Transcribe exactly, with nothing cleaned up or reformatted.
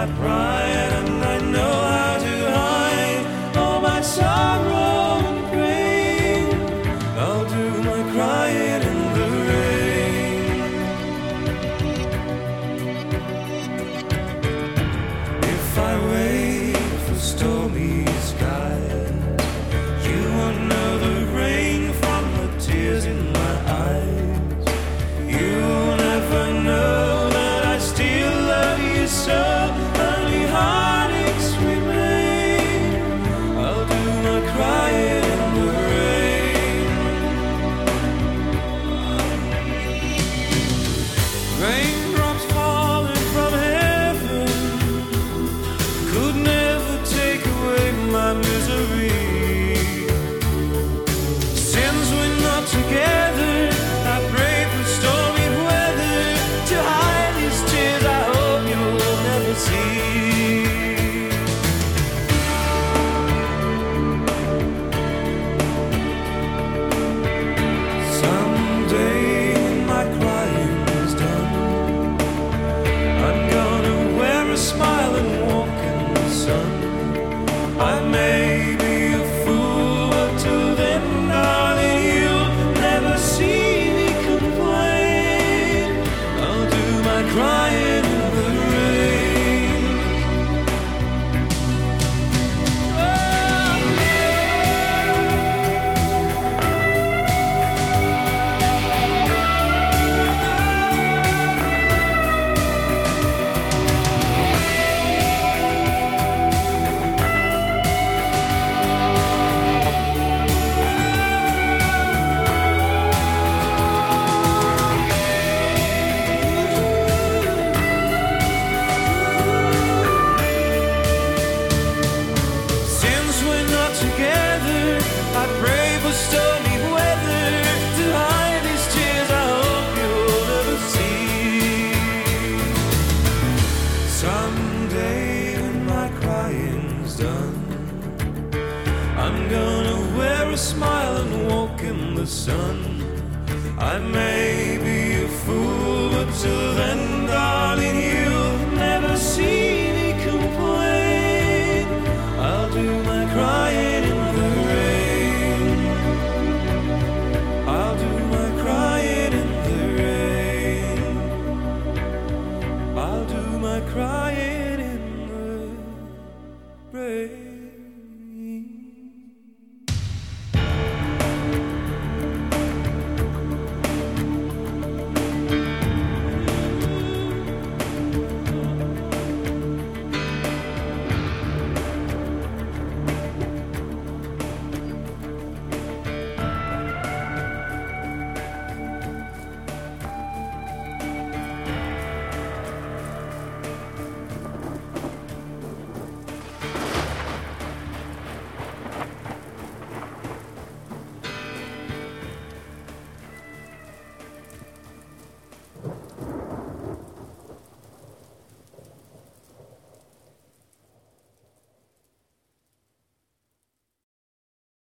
my pride, and I know how to hide all my sorrow and pain. I'll do my crying in the rain. If I wait for stormy skies, you won't know the rain from the tears in my eyes. You'll never know that I still love you so. Only heartaches remain. I'll do my crying in the rain. Raindrops falling from heaven could never take away my misery. Since we're not together, I pray for stormy weather to hide these tears I hope you'll never see. Someday when my crying's done, I'm gonna wear a smile and walk in the sun. I may be a fool, but till then, darling, you'll never see me complain. I'll do my crying in the rain. Oh, since we're not together, I pray for stormy weather to hide these tears I hope you'll never see. Someday when my crying's done, I'm gonna wear a smile and walk in the sun. I may be a fool, but till then, darling,